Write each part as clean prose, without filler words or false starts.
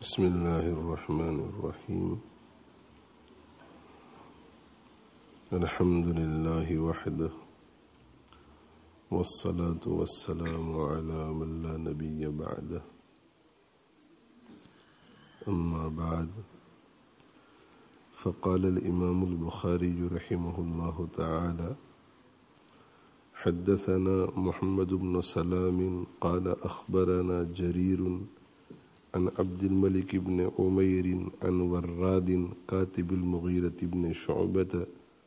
بسم الله الرحمن الرحيم الحمد لله وحده والصلاة والسلام على من لا نبي بعده أما بعد فقال الإمام البخاري رحمه الله تعالى حدثنا محمد بن سلام قال أخبرنا جرير عن عبد الملك بن عمير عن وراد كاتب المغيرة بن شعبة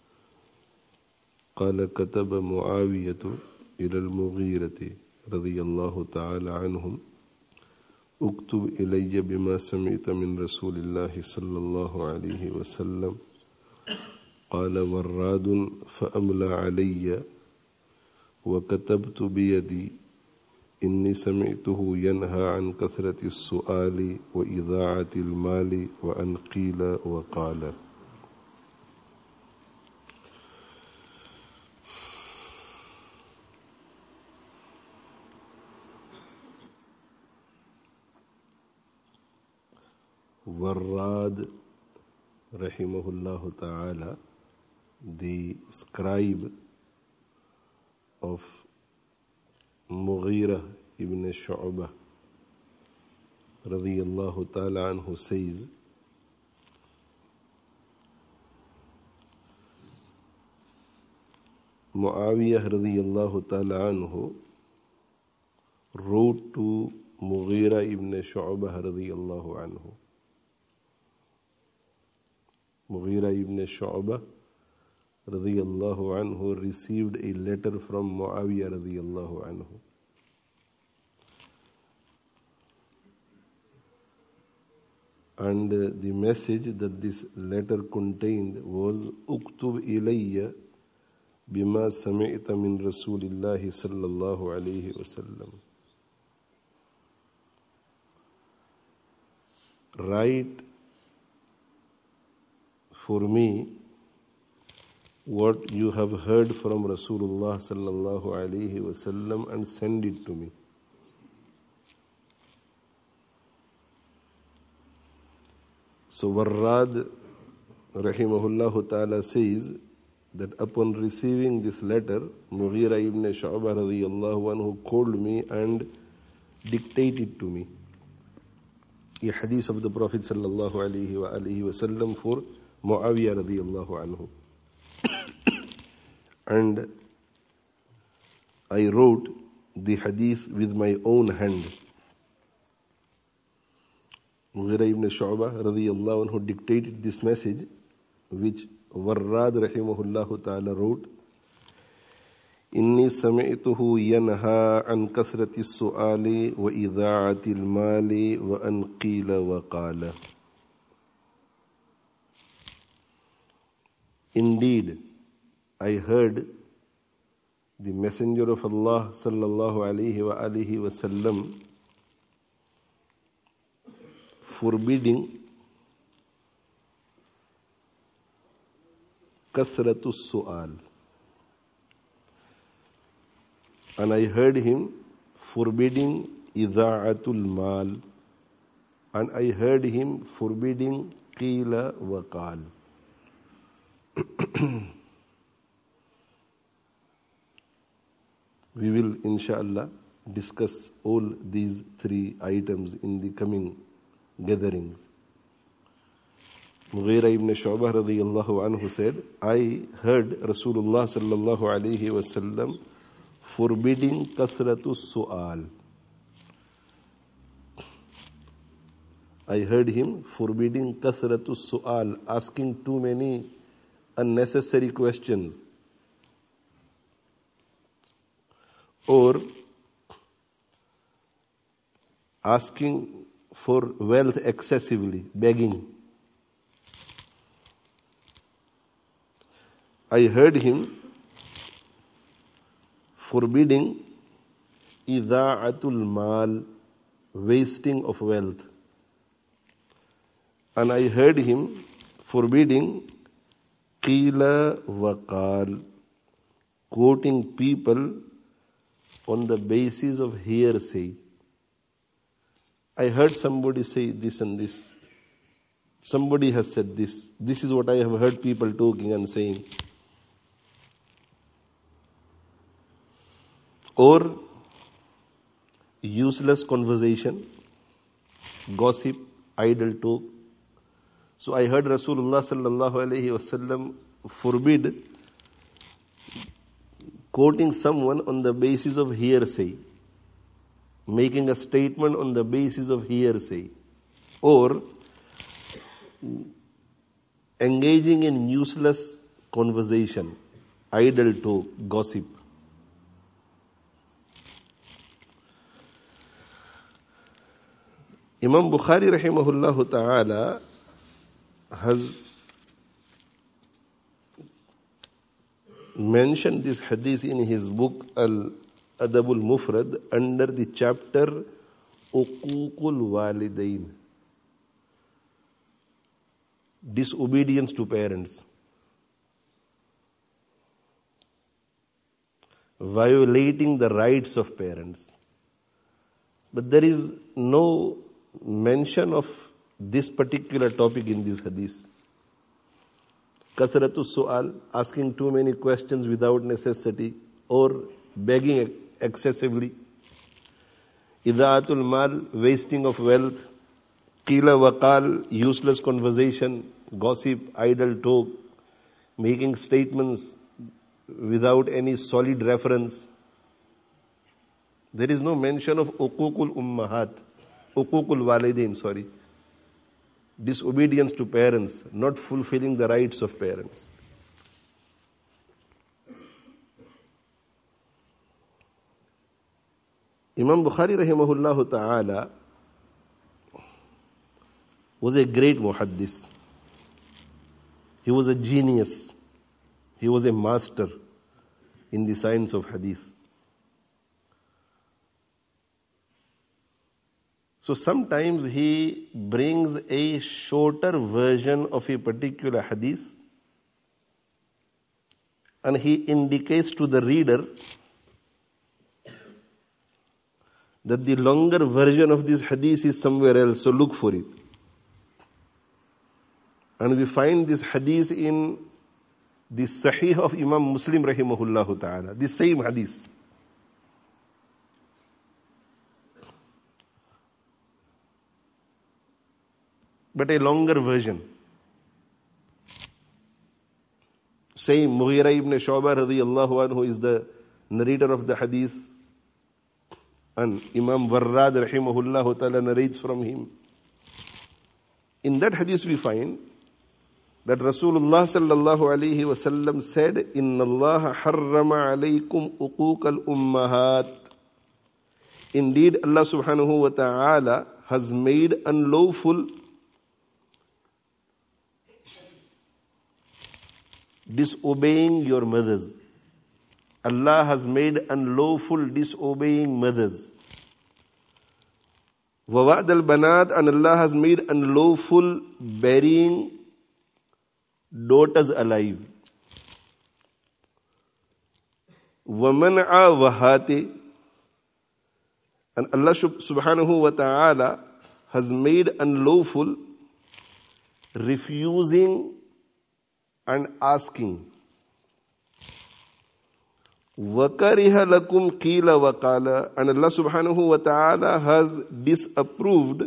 قال كتب معاوية إلى المغيرة رضي الله تعالى عنهم اكتب إلي بما سمعت من رسول الله صلى الله عليه وسلم قال وراد فأملى علي وكتبت بيدي إني سمعته ينهى عن كثرة السؤال وإضاعة المال وأن قيل وقال. Warrad rahimahullah ta'ala, the scribe of Mughira ibn Shu'bah radiyallahu ta'ala anhu says, Muawiyah radiyallahu ta'ala anhu wrote to Mughira ibn Shu'bah radiyallahu anhu. Mughira ibn Shu'bah radiyallahu anhu received a letter from Muawiyah radiyallahu anhu. And the message that this letter contained was Uktub ilayya bima sami'ta min Rasulillahi sallallahu alayhi wasallam. Write for me what you have heard from Rasulullah sallallahu alayhi wasallam and send it to me. So Warrad rahimahullah ta'ala says that upon receiving this letter, Mughira ibn Shu'bah radiyallahu anhu called me and dictated to me a hadith of the Prophet sallallahu alayhi wa alihi wasallam for Muawiyah radiyallahu anhu. And I wrote the hadith with my own hand. Mughira ibn Shu'bah radiyallahu anhu dictated this message, which Warrad rahimahullah ta'ala wrote, Inni sami'tuhu yanha an kathrati su'ali wa idha'ati al-mali wa an qila wa qala. Indeed, I heard the Messenger of Allah sallallahu alayhi wa alihi wasallam forbidding kathratu su'al, and I heard him forbidding idha'atul mal, and I heard him forbidding qila wa qal. We will inshallah discuss all these three items in the coming gatherings. Mughira ibn Shu'bah radiyallahu anhu said, I heard Rasulullah sallallahu alayhi wasallam forbidding kathratu su'al. I heard him forbidding kathratu su'al, asking too many unnecessary questions, or asking for wealth excessively, begging. I heard him forbidding idha'atul mal, wasting of wealth. And I heard him forbidding qila wa qal, quoting people on the basis of hearsay. I heard somebody say this and this. Somebody has said this. This is what I have heard people talking and saying. Or useless conversation, gossip, idle talk. So I heard Rasulullah sallallahu alaihi wasallam forbid quoting someone on the basis of hearsay, making a statement on the basis of hearsay, or engaging in useless conversation, idle talk, gossip. Imam Bukhari rahimahullah ta'ala has mentioned this hadith in his book Al-Adab al-Mufrad under the chapter Uququl Walidain, disobedience to parents, violating the rights of parents. But there is no mention of this particular topic in this hadith. Kathratu su'al, asking too many questions without necessity, or begging excessively. Idaatul mal, wasting of wealth. Qila waqal, useless conversation, gossip, idle talk, making statements without any solid reference. There is no mention of uququl ummahat, uququl walidain, disobedience to parents, not fulfilling the rights of parents. Imam Bukhari rahimahullah ta'ala was a great muhaddis. He was a genius. He was a master in the science of hadith. So sometimes he brings a shorter version of a particular hadith and he indicates to the reader that the longer version of this hadith is somewhere else, so look for it. And we find this hadith in the Sahih of Imam Muslim rahimahullah ta'ala, the same hadith. But a longer version. Same, Mughira ibn Shu'bah radiyallahu anhu is the narrator of the hadith. And Imam Warrad rahimahullah ta'ala narrates from him. In that hadith we find that Rasulullah sallallahu alayhi wasallam said, Inna Allah harrama alaykum uquqal ummahat. Indeed, Allah subhanahu wa ta'ala has made unlawful disobeying your mothers. Allah has made unlawful disobeying mothers. Wawa'd al-banat, and Allah has made unlawful burying daughters alive. وَمَنْعَ وَهَاتِ, and Allah subhanahu wa ta'ala has made unlawful refusing and asking. وَكَرِهَ لَكُمْ قِيلَ وَقَالَ, and Allah subhanahu wa ta'ala has disapproved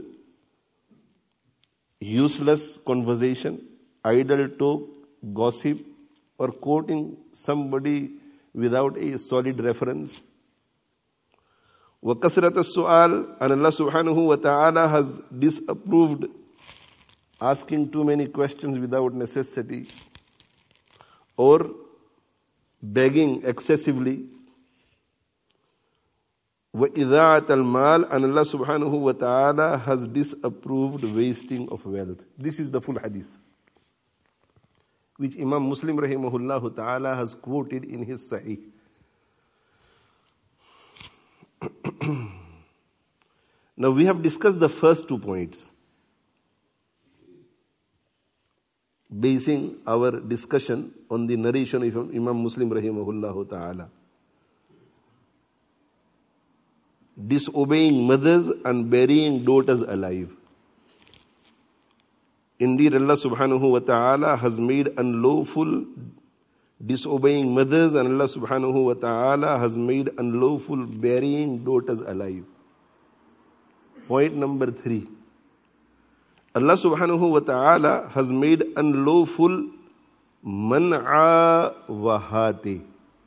useless conversation, idle talk, gossip, or quoting somebody without a solid reference. وَكَثْرَةَ السُّؤَالِ, and Allah subhanahu wa ta'ala has disapproved asking too many questions without necessity, or begging excessively. وَإِذَاعَةَ الْمَالِ, and Allah subhanahu wa ta'ala has disapproved wasting of wealth. This is the full hadith, which Imam Muslim rahimahullah ta'ala has quoted in his Sahih. Now we have discussed the first 2 points, basing our discussion on the narration of Imam Muslim rahimahullah ta'ala. disobeying mothers and burying daughters alive. Indeed, Allah subhanahu wa ta'ala has made unlawful disobeying mothers, and Allah subhanahu wa ta'ala has made unlawful burying daughters alive. Point number 3. Allah subhanahu wa ta'ala has made unlawful man'a wa hati.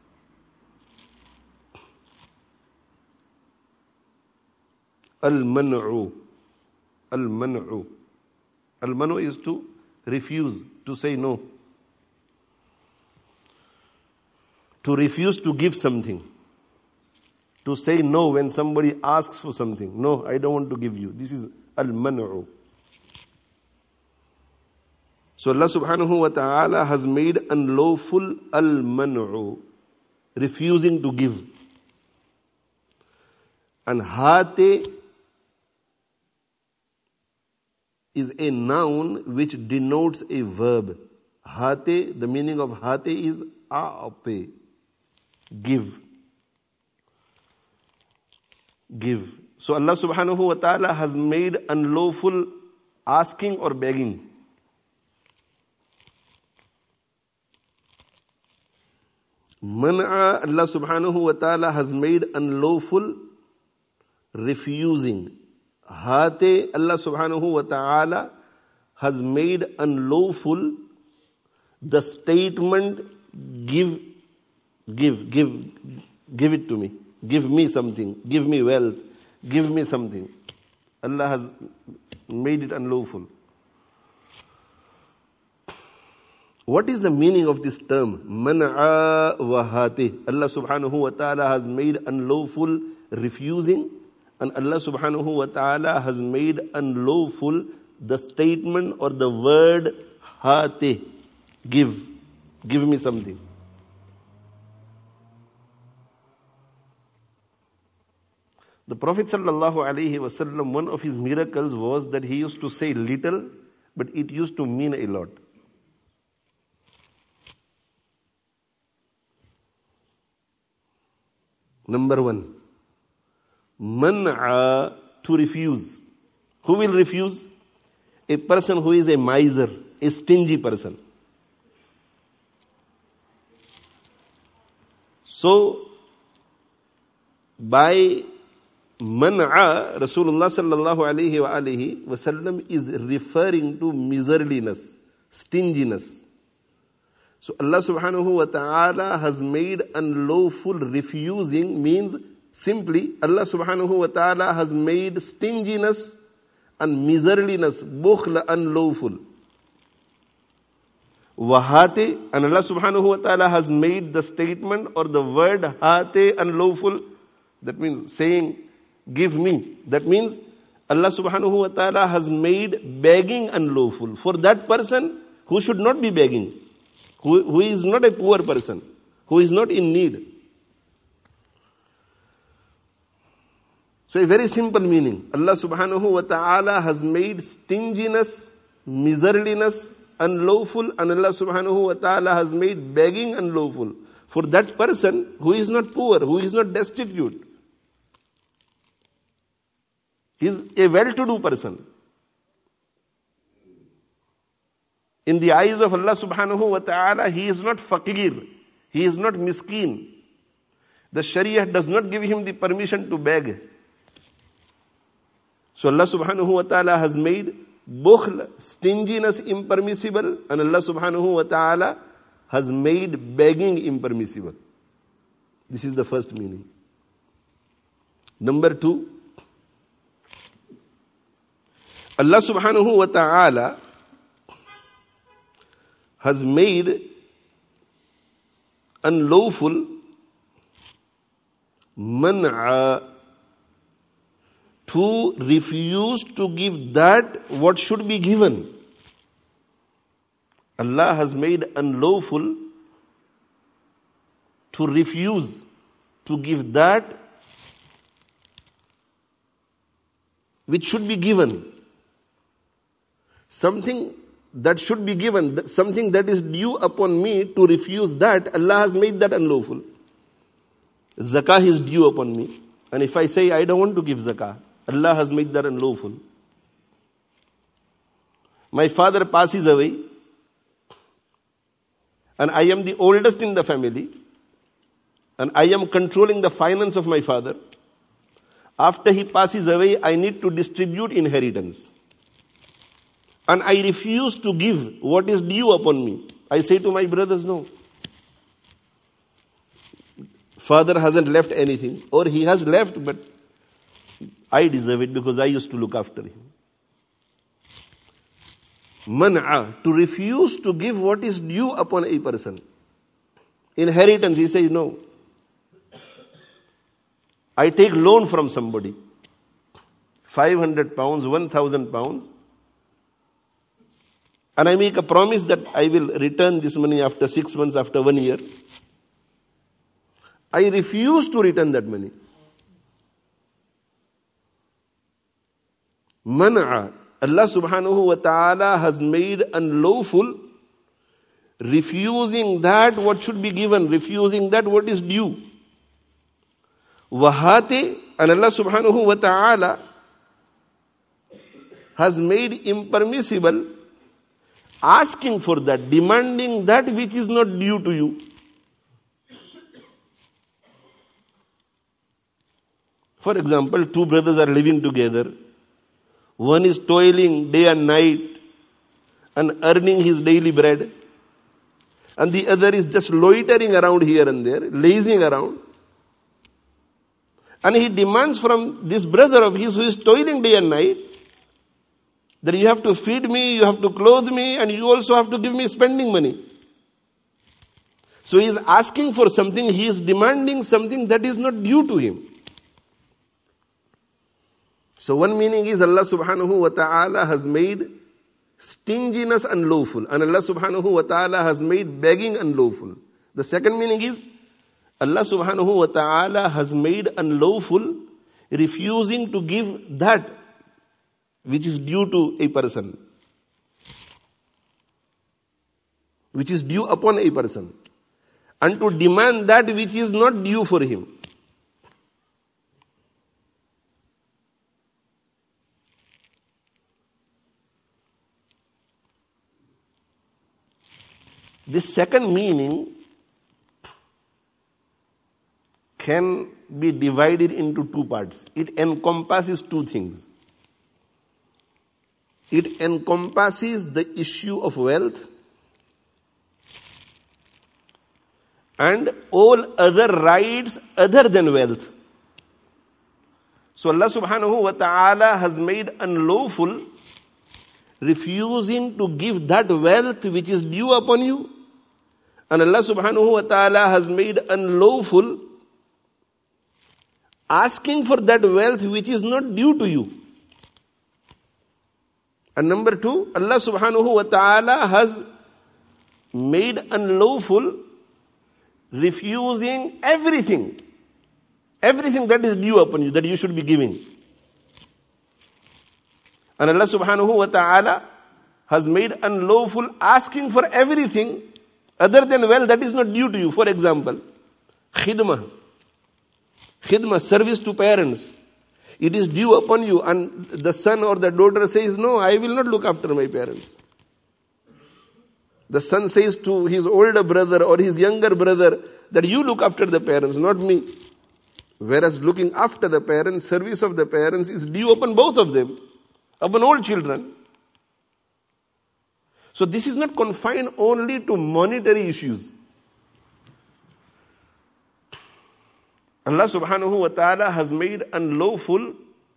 Al-man'u. Al-man'u. Al-man'u is to refuse, to say no. To refuse to give something. To say no when somebody asks for something. No, I don't want to give you. This is al-man'u. So Allah subhanahu wa ta'ala has made unlawful al-man'u, refusing to give. And hate is a noun which denotes a verb. Hate, the meaning of hate is a'ate, give. Give. So Allah subhanahu wa ta'ala has made unlawful asking or begging. Man'a, Allah subhanahu wa ta'ala has made unlawful refusing. Hate, Allah subhanahu wa ta'ala has made unlawful the statement give it to me. Give me something. Give me wealth. Give me something. Allah has made it unlawful. What is the meaning of this term? Man'a wa hati. Allah subhanahu wa ta'ala has made unlawful refusing, and Allah subhanahu wa ta'ala has made unlawful the statement or the word hati. Give. Give me something. The Prophet sallallahu alaihi wasallam, one of his miracles was that he used to say little, but it used to mean a lot. Number 1, man'a, to refuse. Who will refuse? A person who is a miser, a stingy person. So, by man'a, Rasulullah sallallahu alayhi wa alihi wasallam is referring to miserliness, stinginess. So Allah subhanahu wa ta'ala has made unlawful refusing, means simply Allah subhanahu wa ta'ala has made stinginess and miserliness, bukhl, unlawful. Wahate, and Allah subhanahu wa ta'ala has made the statement or the word hate unlawful. That means saying, give me. That means Allah subhanahu wa ta'ala has made begging unlawful for that person who should not be begging. Who is not a poor person, who is not in need. So a very simple meaning. Allah subhanahu wa ta'ala has made stinginess, miserliness unlawful, and Allah subhanahu wa ta'ala has made begging unlawful for that person who is not poor, who is not destitute. He is a well-to-do person. In the eyes of Allah subhanahu wa ta'ala, he is not faqir. He is not miskin. The Sharia does not give him the permission to beg. So Allah subhanahu wa ta'ala has made bukhl, stinginess, impermissible, and Allah subhanahu wa ta'ala has made begging impermissible. This is the first meaning. Number 2, Allah subhanahu wa ta'ala has made unlawful man'a, to refuse to give that what should be given. Allah has made unlawful to refuse to give that which should be given. Something that should be given, something that is due upon me, to refuse that, Allah has made that unlawful. Zakah is due upon me. And if I say I don't want to give zakah, Allah has made that unlawful. My father passes away, and I am the oldest in the family, and I am controlling the finance of my father. After he passes away, I need to distribute inheritance. And I refuse to give what is due upon me. I say to my brothers, no. Father hasn't left anything, or he has left, but I deserve it because I used to look after him. Man'a, to refuse to give what is due upon a person. Inheritance, he says, no. I take loan from somebody, 500 pounds, 1,000 pounds, and I make a promise that I will return this money after 6 months, after 1 year. I refuse to return that money. Man'a, Allah subhanahu wa ta'ala has made unlawful refusing that what should be given, refusing that what is due. Wahate, and Allah subhanahu wa ta'ala has made impermissible asking for that, demanding that which is not due to you. For example, two brothers are living together. One is toiling day and night and earning his daily bread, and the other is just loitering around here and there, lazing around. And he demands from this brother of his who is toiling day and night that you have to feed me, you have to clothe me, and you also have to give me spending money. So he is asking for something, he is demanding something that is not due to him. So one meaning is Allah subhanahu wa ta'ala has made stinginess unlawful, and Allah subhanahu wa ta'ala has made begging unlawful. The second meaning is Allah subhanahu wa ta'ala has made unlawful refusing to give that which is due to a person, which is due upon a person, and to demand that which is not due for him. This second meaning can be divided into two parts. It encompasses two things. It encompasses the issue of wealth and all other rights other than wealth. So Allah subhanahu wa ta'ala has made unlawful refusing to give that wealth which is due upon you. And Allah subhanahu wa ta'ala has made unlawful asking for that wealth which is not due to you. And number two, Allah subhanahu wa ta'ala has made unlawful refusing everything that is due upon you, that you should be giving. And Allah subhanahu wa ta'ala has made unlawful asking for everything other than wealth that is not due to you. For example, khidmah, service to parents. It is due upon you, and the son or the daughter says, no, I will not look after my parents. The son says to his older brother or his younger brother that you look after the parents, not me. Whereas looking after the parents, service of the parents is due upon both of them, upon all children. So this is not confined only to monetary issues. Allah subhanahu wa ta'ala has made unlawful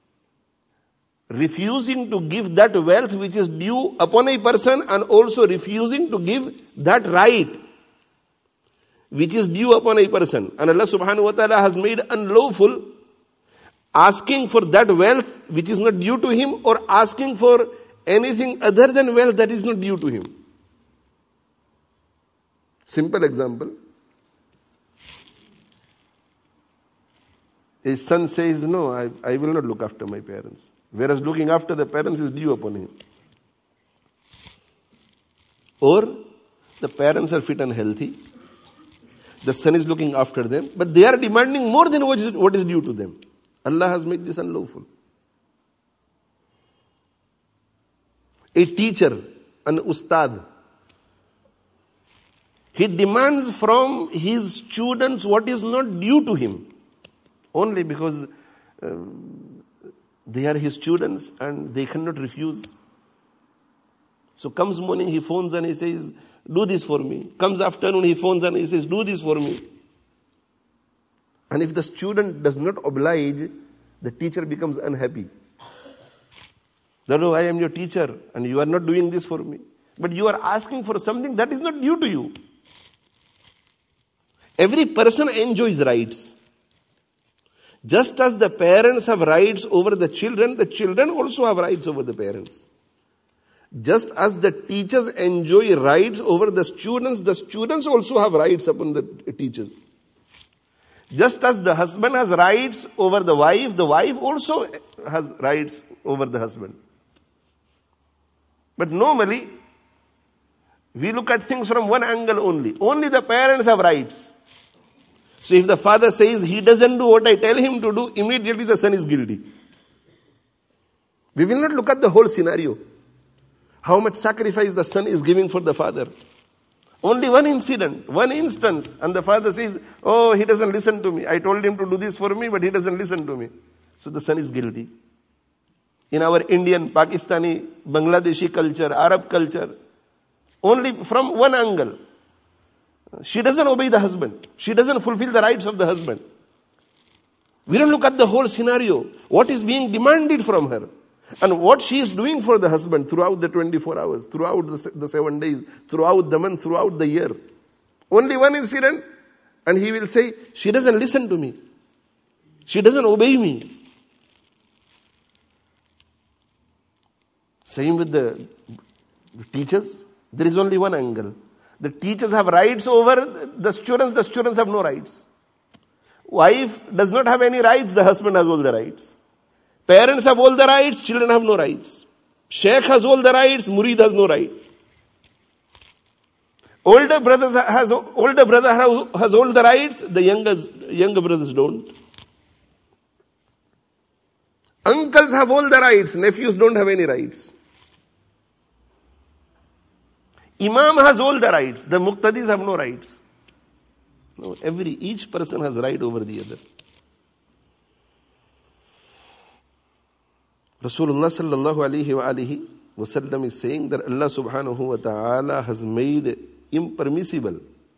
refusing to give that wealth which is due upon a person, and also refusing to give that right which is due upon a person. And Allah subhanahu wa ta'ala has made unlawful asking for that wealth which is not due to him, or asking for anything other than wealth that is not due to him. Simple example. A son says, no, I will not look after my parents. Whereas looking after the parents is due upon him. Or the parents are fit and healthy. The son is looking after them, but they are demanding more than what is due to them. Allah has made this unlawful. A teacher, an ustad, he demands from his students what is not due to him, only because they are his students and they cannot refuse. So comes morning, he phones and he says, do this for me. Comes afternoon, he phones and he says, do this for me. And if the student does not oblige, the teacher becomes unhappy. That, oh, I am your teacher and you are not doing this for me. But you are asking for something that is not due to you. Every person enjoys rights. Just as the parents have rights over the children also have rights over the parents. Just as the teachers enjoy rights over the students also have rights upon the teachers. Just as the husband has rights over the wife also has rights over the husband. But normally, we look at things from one angle only. Only the parents have rights. So if the father says he doesn't do what I tell him to do, immediately the son is guilty. We will not look at the whole scenario. How much sacrifice the son is giving for the father. Only one incident, one instance, and the father says, oh, he doesn't listen to me. I told him to do this for me, but he doesn't listen to me. So the son is guilty. In our Indian, Pakistani, Bangladeshi culture, Arab culture, only from one angle. She doesn't obey the husband. She doesn't fulfill the rights of the husband. We don't look at the whole scenario. What is being demanded from her? And what she is doing for the husband throughout the 24 hours, throughout the 7 days, throughout the month, throughout the year. Only one incident, and he will say, she doesn't listen to me. She doesn't obey me. Same with the teachers. There is only one angle. The teachers have rights over the students have no rights. Wife does not have any rights, the husband has all the rights. Parents have all the rights, children have no rights. Sheikh has all the rights, murid has no right. Older brother has all the rights, the younger brothers don't. Uncles have all the rights, nephews don't have any rights. Imam has all the rights, the muqtadis have no rights. No, each person has right over the other. Rasulullah sallallahu alaihi wasallam is saying that Allah subhanahu wa ta'ala has made impermissible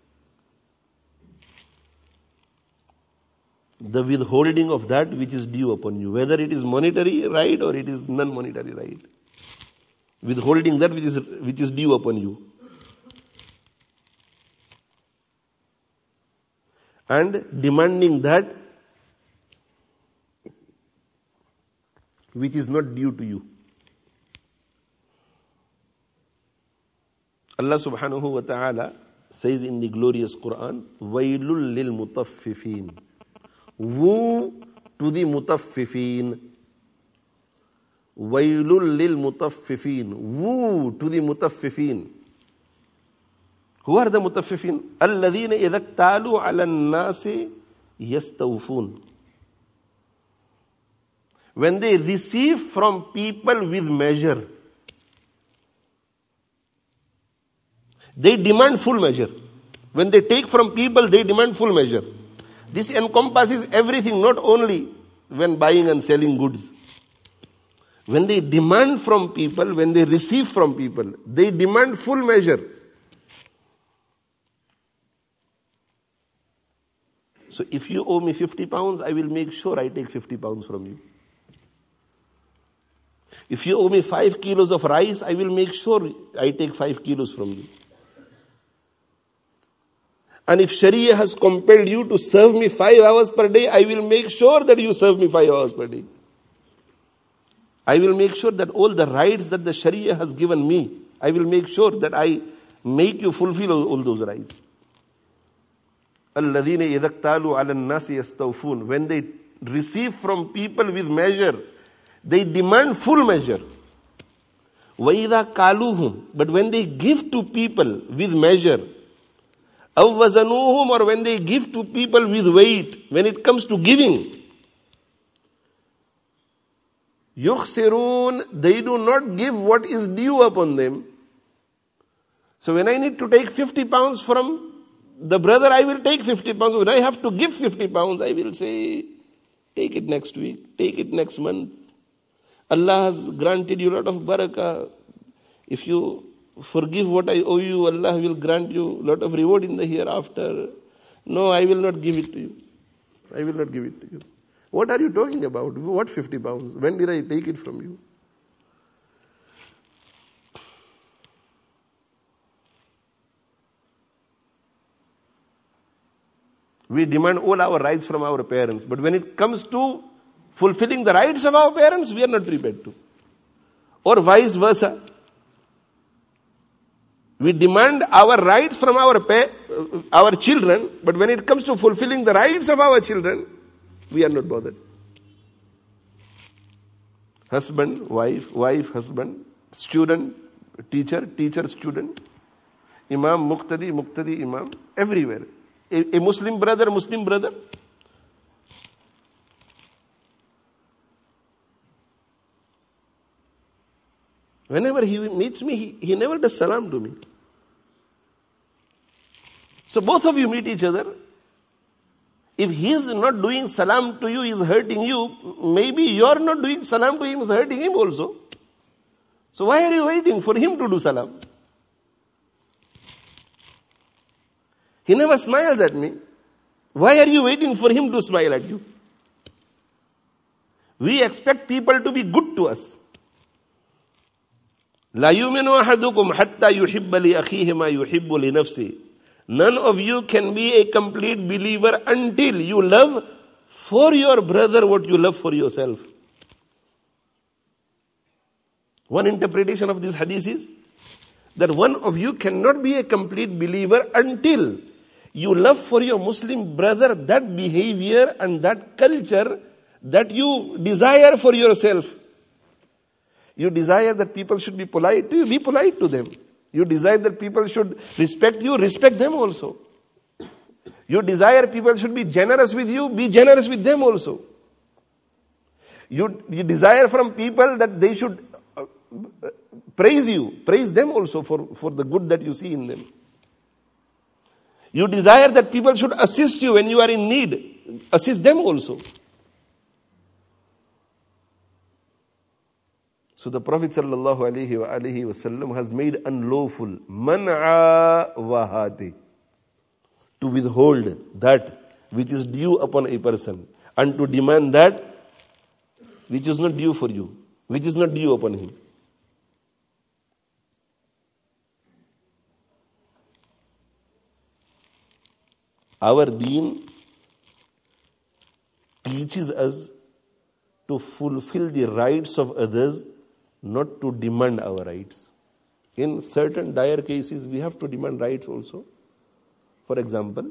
the withholding of that which is due upon you, whether it is monetary right or it is non-monetary right. Withholding that which is due upon you. And demanding that which is not due to you. Allah subhanahu wa ta'ala says in the glorious Quran, Wailul lil mutaffifin. Woe to the mutaffifin. Wailul lil mutaffifin. Woe to the mutaffifin. Who are the mutaffifin? Alladhina idha iktalu ala an-nasi yastawfun. When they receive from people with measure, they demand full measure. When they take from people, they demand full measure. This encompasses everything, not only when buying and selling goods. When they demand from people, when they receive from people, they demand full measure. So if you owe me 50 pounds, I will make sure I take 50 pounds from you. If you owe me 5 kilos of rice, I will make sure I take 5 kilos from you. And if Sharia has compelled you to serve me 5 hours per day, I will make sure that you serve me 5 hours per day. I will make sure that all the rights that the Sharia has given me, I will make sure that I make you fulfill all those rights. الَّذِينَ إِذَا اكْتَالُوا عَلَى النَّاسِ يَسْتَوْفُونَ. When they receive from people with measure, they demand full measure. وَإِذَا كَالُوهُمْ. But when they give to people with measure, أَوْ وَزَنُوهُمْ, or when they give to people with weight, when it comes to giving, يُخْسِرُونَ, they do not give what is due upon them. So when I need to take 50 pounds from the brother, I will take 50 pounds. When I have to give 50 pounds, I will say, take it next week, take it next month. Allah has granted you a lot of barakah. If you forgive what I owe you, Allah will grant you a lot of reward in the hereafter. No, I will not give it to you. I will not give it to you. What are you talking about? What 50 pounds? When did I take it from you? We demand all our rights from our parents. But when it comes to fulfilling the rights of our parents, we are not prepared to. Or vice versa. We demand our rights from our children, but when it comes to fulfilling the rights of our children, we are not bothered. Husband, wife, husband, student, teacher, student, imam, muqtadi, imam, everywhere. A Muslim brother. Whenever he meets me, he never does salam to me. So both of you meet each other. If he is not doing salam to you, he is hurting you, maybe you are not doing salam to him, is hurting him also. So why are you waiting for him to do salam? He never smiles at me. Why are you waiting for him to smile at you? We expect people to be good to us. لا يؤمن أحدكم حتى يحب لأخيه ما يحب لنفسه. None of you can be a complete believer until you love for your brother what you love for yourself. One interpretation of this hadith is that one of you cannot be a complete believer until you love for your Muslim brother that behavior and that culture that you desire for yourself. You desire that people should be polite to you, be polite to them. You desire that people should respect you, respect them also. You desire people should be generous with you, be generous with them also. You desire from people that they should praise you, praise them also for the good that you see in them. You desire that people should assist you when you are in need, assist them also. So the Prophet sallallahu alaihi wasallam has made unlawful man'a wahati, to withhold that which is due upon a person and to demand that which is not due for you, which is not due upon him. Our deen teaches us to fulfill the rights of others, not to demand our rights. In certain dire cases, we have to demand rights also. For example,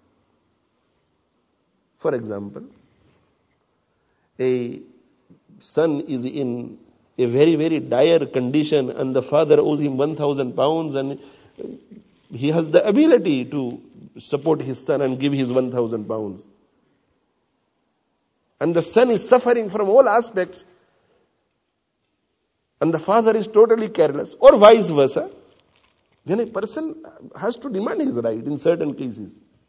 a son is in a very, very dire condition and the father owes him 1,000 pounds and he has the ability to support his son and give his 1,000 pounds. And the son is suffering from all aspects and the father is totally careless, or vice versa, then a person has to demand his right in certain cases.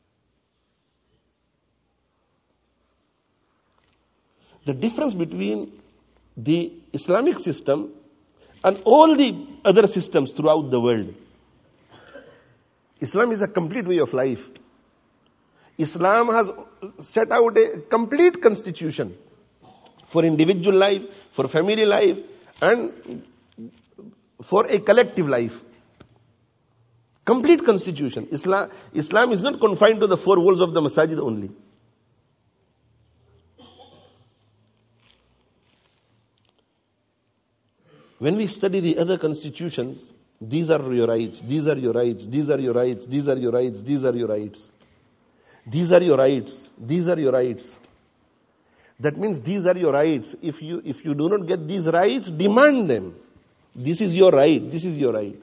The difference between the Islamic system and all the other systems throughout the world. Islam is a complete way of life. Islam has set out a complete constitution for individual life, for family life, and for a collective life. Complete constitution. Islam is not confined to the four walls of the masajid only. When we study the other constitutions, these are your rights, these are your rights, these are your rights, these are your rights, these are your rights. These are your rights, these are your rights. That means these are your rights. If you do not get these rights, demand them. This is your right, this is your right.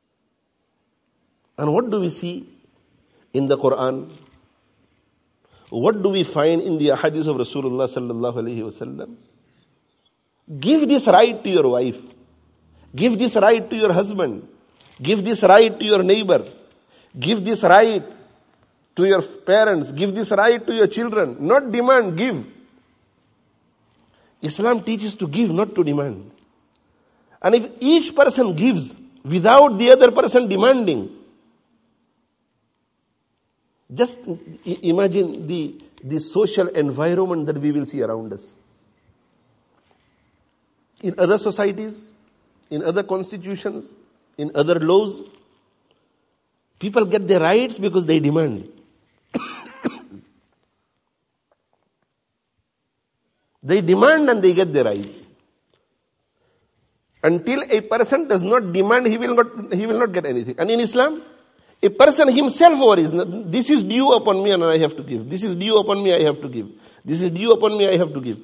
And what do we see in the Quran? what do we find in the hadith of Rasulullah sallallahu alaihi wasallam? Give this right to your wife. Give this right to your husband. Give this right to your neighbor. Give this right to your parents. Give this right to your children. Not demand, give. Islam teaches to give, not to demand. And if each person gives without the other person demanding, just imagine the social environment that we will see around us. In other societies, in other constitutions, in other laws, people get their rights because they demand. They demand and they get their rights. Until a person does not demand, he will not get anything. And in Islam, a person himself worries, this is due upon me and I have to give. This is due upon me, I have to give. This is due upon me, I have to give.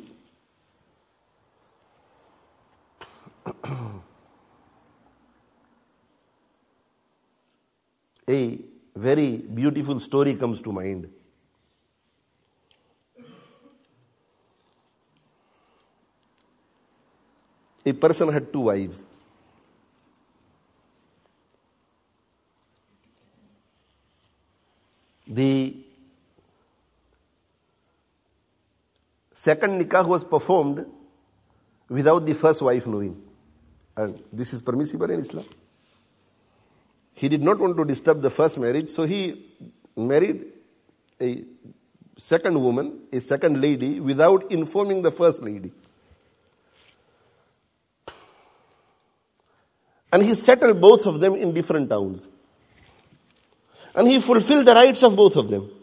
A very beautiful story comes to mind. A person had 2 wives. The second nikah was performed without the first wife knowing. And this is permissible in Islam. He did not want to disturb the first marriage, so he married a second woman, a second lady, without informing the first lady. And he settled both of them in different towns. And he fulfilled the rights of both of them.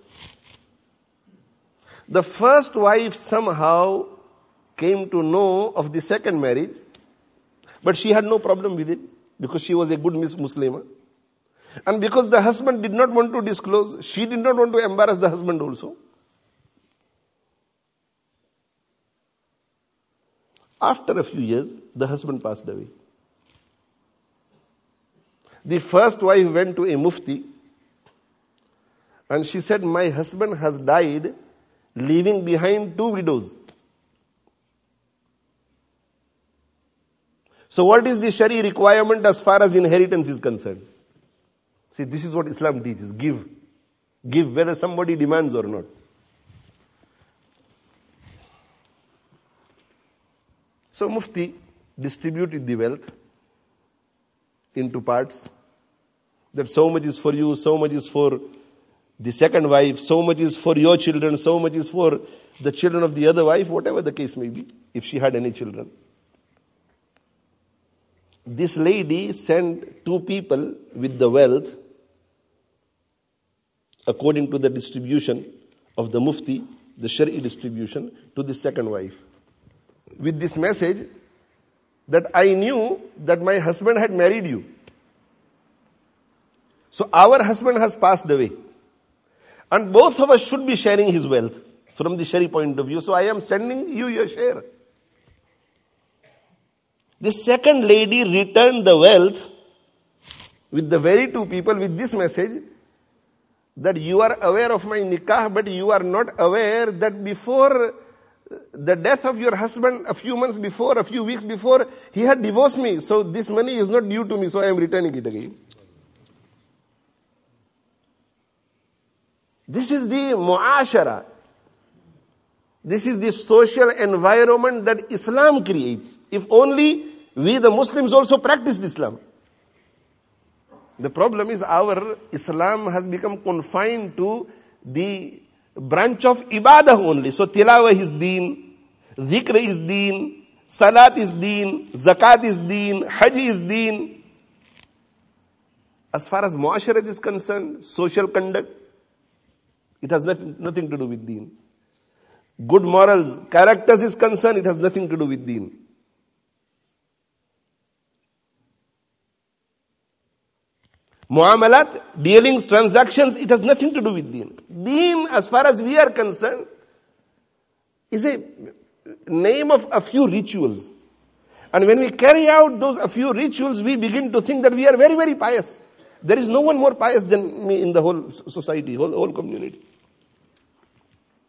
The first wife somehow came to know of the second marriage, but she had no problem with it because she was a good Muslimah. And because the husband did not want to disclose, she did not want to embarrass the husband also. After a few years, the husband passed away. The first wife went to a mufti and she said, my husband has died leaving behind 2 widows. So what is the Shari requirement as far as inheritance is concerned? See, this is what Islam teaches. Give. Give whether somebody demands or not. So Mufti distributed the wealth into parts. That so much is for you, so much is for the second wife, so much is for your children, so much is for the children of the other wife, whatever the case may be, if she had any children. This lady sent 2 people with the wealth according to the distribution of the Mufti, the Shari'i distribution, to the second wife. With this message that I knew that my husband had married you. So our husband has passed away. And both of us should be sharing his wealth from the Shari point of view. So I am sending you your share. The second lady returned the wealth with the very 2 people with this message that you are aware of my nikah, but you are not aware that before the death of your husband, a few months before, a few weeks before, he had divorced me. So this money is not due to me, so I am returning it again. This is the mu'ashara. This is the social environment that Islam creates. If only we the Muslims also practiced Islam. The problem is our Islam has become confined to the branch of ibadah only. So tilawah is deen, dhikr is deen, salat is deen, zakat is deen, hajj is deen. As far as mu'asharat is concerned, social conduct, it has nothing to do with deen. Good morals, characters is concerned, it has nothing to do with deen. Muamalat, dealings, transactions, it has nothing to do with deen. Deen, as far as we are concerned, is a name of a few rituals. And when we carry out those a few rituals, we begin to think that we are very, very pious. There is no one more pious than me in the whole society, whole community.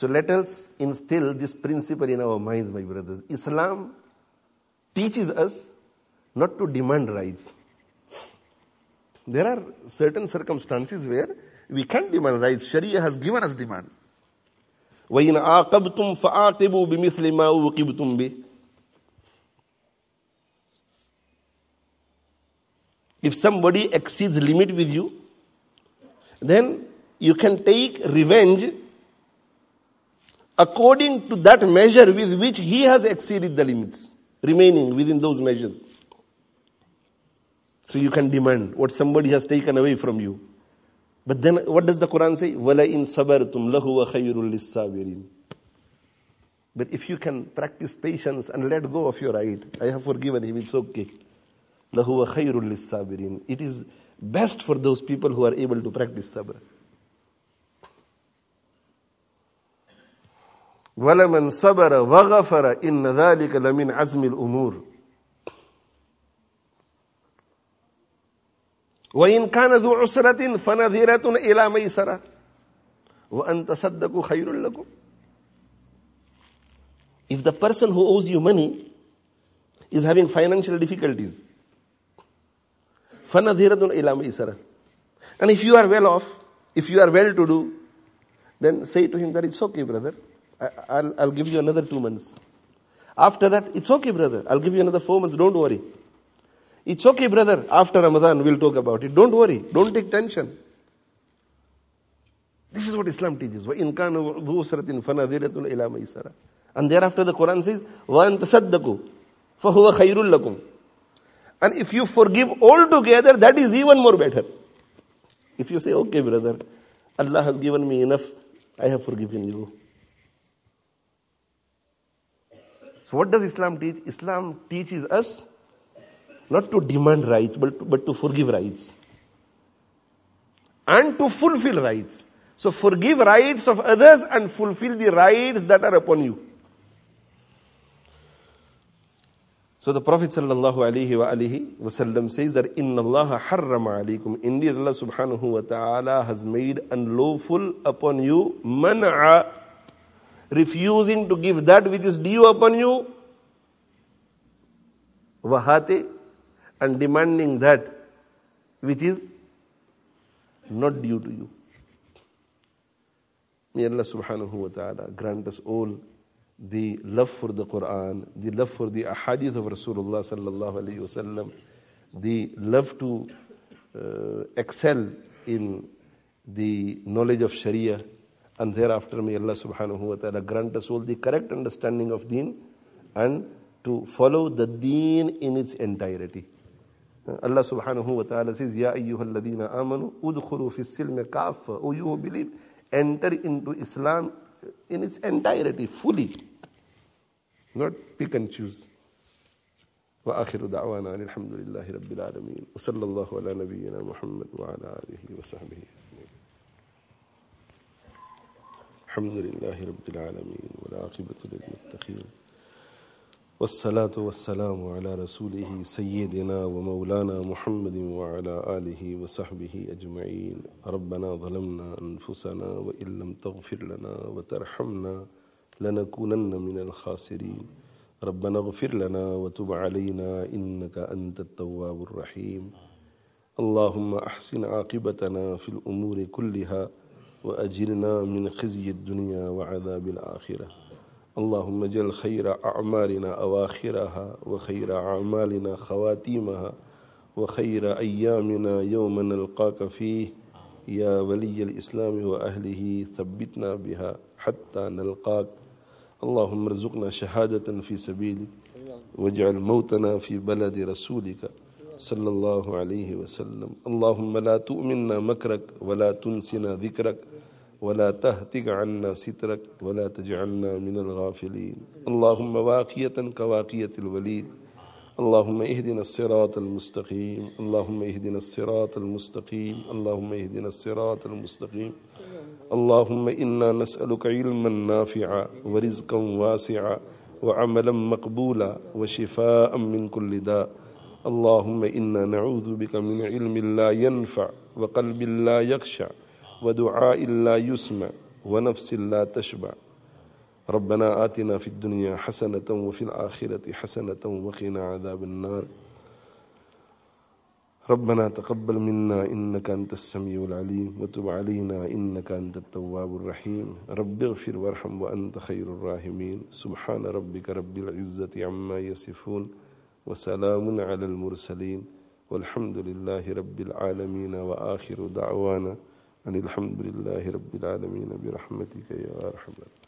So let us instill this principle in our minds, my brothers. Islam teaches us not to demand rights. There are certain circumstances where we can't demand rights. Sharia has given us demands. وَإِنْ عَاقَبْتُمْ فَعَاقِبُوا بِمِثْلِ مَا عُوقِبْتُمْ بِهِ. If somebody exceeds limit with you, then you can take revenge according to that measure with which he has exceeded the limits, remaining within those measures. So you can demand what somebody has taken away from you. But then what does the Quran say? وَلَئِن صَبَرْتُمْ لَهُوَ خَيْرٌ لِلصَّابِرِينَ. But if you can practice patience and let go of your right, I have forgiven him, it's okay. لَهُوَ خَيْرٌ لِلصَّابِرِينَ. It is best for those people who are able to practice sabr. وَلَمَنْ صَبَرَ وَغَفَرَ إِنَّ ذَلِكَ لَمِنْ عَزْمِ الْأُمُورِ. وَإِنْ كَانَ ذُو عُسْرَةٍ فَنَذِرَةٌ إِلَى مَيْسَرَةٍ وَأَنْ تَصَدَّقُوا خَيْرٌ لَكُمْ. If the person who owes you money is having financial difficulties, فَنَذِرَةٌ إِلَى مَيْسَرَةٍ. And if you are well off, if you are well to do, then say to him that it's okay, brother. I'll give you another 2 months. After that, it's okay, brother. I'll give you another 4 months. Don't worry. It's okay, brother. After Ramadan, we'll talk about it. Don't worry. Don't take tension. This is what Islam teaches. وَإِنْ كَانَ ذُو أُسْرَةٍ فَنَذِرَةٌ إِلَى مَيْسَرَةٍ. And thereafter the Quran says, وَأَنْ تَصَدَّقُوا فَهُوَ خَيْرٌ لَكُمْ. And if you forgive altogether, that is even more better. If you say, okay, brother, Allah has given me enough, I have forgiven you. So what does Islam teach? Islam teaches us not to demand rights, but to forgive rights. And to fulfill rights. So forgive rights of others and fulfill the rights that are upon you. So the Prophet ﷺ says that إِنَّ اللَّهَ حَرَّمَ عَلَيْكُمْ. Indeed, Allah subhanahu wa ta'ala has made unlawful upon you man'a, refusing to give that which is due upon you, wahate, and demanding that which is not due to you. May Allah subhanahu wa ta'ala grant us all the love for the Quran, the love for the ahadith of Rasulullah sallallahu alayhi wasallam, the love to excel in the knowledge of Sharia, and thereafter may Allah subhanahu wa ta'ala grant us all the correct understanding of deen and to follow the deen in its entirety. Allah subhanahu wa ta'ala says, Ya ayyuhal ladina amanu udkhulu fis silmi kaffa. O you who believe, enter into Islam in its entirety, fully. Not pick and choose. وآخر دعوانا أن الحمد لله رب العالمين وصلى الله على نبينا محمد وعلى آله وصحبه الحمد لله رب العالمين والعاقبة للمتقين والصلاة والسلام على رسوله سيدنا ومولانا محمد وعلى آله وصحبه أجمعين. ربنا ظلمنا أنفسنا وإن لم تغفر لنا وترحمنا لنكونن من الخاسرين. ربنا اغفر لنا وتب علينا إنك أنت التواب الرحيم. اللهم أحسن عاقبتنا في الأمور كلها وأجرنا من خزي الدنيا وعذاب الآخرة. اللهم اجعل خير أعمالنا أواخرها وخير أعمالنا خواتيمها وخير أيامنا يوم نلقاك فيه يا ولي الإسلام وأهله ثبتنا بها حتى نلقاك. اللهم ارزقنا شهادة في سبيلك واجعل موتنا في بلد رسولك صلى الله عليه وسلم. اللهم لا تؤمنا مكرك ولا تنسنا ذكرك ولا تهتك عنا سترك ولا تجعلنا من الغافلين. اللهم واقية كواقية الوليد. اللهم اهدنا الصراط المستقيم. اللهم اهدنا الصراط المستقيم. اللهم اهدنا الصراط المستقيم. اللهم إنا نسألك علما نافعا ورزقا واسعا وعملا مقبولا وشفاء من كل داء. اللهم إنا نعوذ بك من علم لا ينفع وقلب لا يخشع ودعاء لا يسمع ونفس لا تشبع रब्बना आतिना फिद दुनिया हसनतम व fill आखिरति हसनतम व क़िना अज़ाबन्नार रब्बना तक़ब्बल मिन्ना इन्नका अंतस समीउल अलीम व तुब अलैना इन्नका अंतत तव्वाबुर रहीम रब्बिग़फिर वरहम व अंत खैरुर राहिमीन सुब्हान रब्बिका रब्बिल इज़्ज़ति अम्मा यसिफून व सलामुन अलल मुरसलीन वल्हम्दुलिल्लाहि रब्बिल आलमीन व आखिरु दअवाना अनिल हम्दुलिल्लाहि रब्बिल आलमीन बिरहमतिका या अरहमर